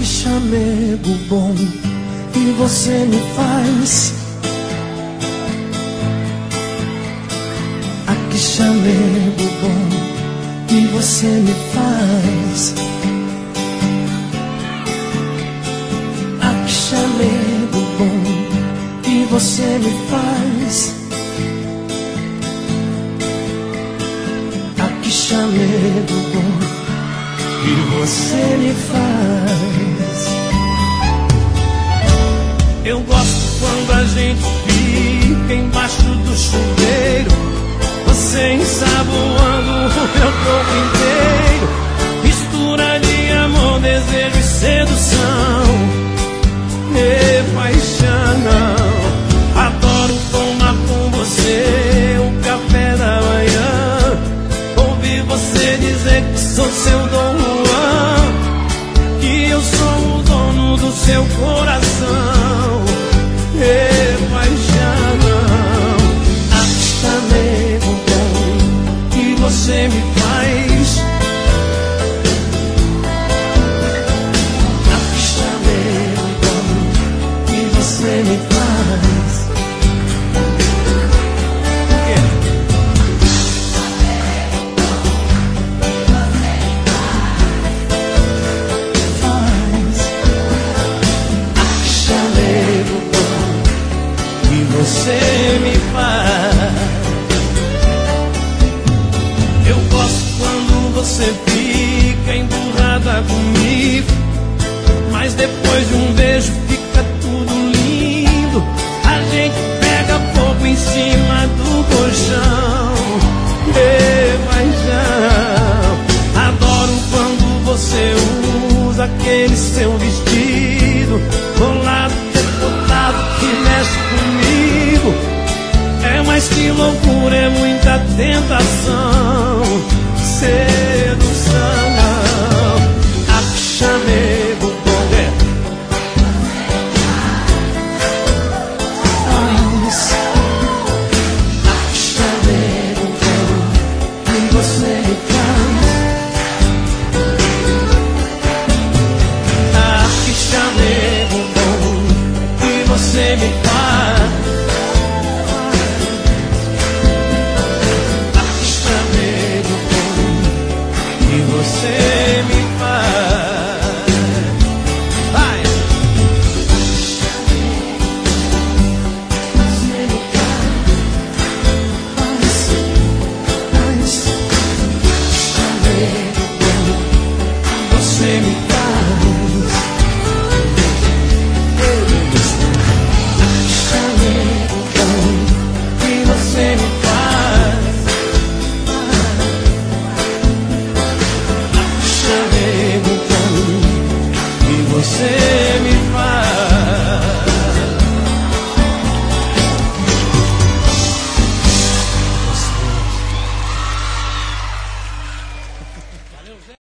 que chamego bom que você me faz. Ah, que chamego bom que você me faz. Ah, que chamego bom que você me faz. Ah, que chamego bom que você me faz. Eu gosto quando a gente fica embaixo do chuveiro, você ensaboando o meu corpo inteiro. Mistura de amor, desejo e sedução e paixão. Adoro tomar com você o café da manhã, ouvir você dizer que sou seu Dom Juan, que eu sou o dono do seu coração e paixão. Ah, que chamego bom que você me faz. Ah, que chamego bom que você me faz. Você me faz. Eu gosto quando você fica emburrada comigo, mas depois de um beijo fica tudo lindo. A gente pega fogo em cima do colchão e paixão. Adoro quando você usa aquele seu vestido colado, decotado, que mexe comigo. É mais que loucura, é muita tentação, sedução. Ah, que chamego bom faz. Ah, que chamego bom que você me faz. Ah, que chamego bom que você me faz. Ah, que chamego bom Que você me faz.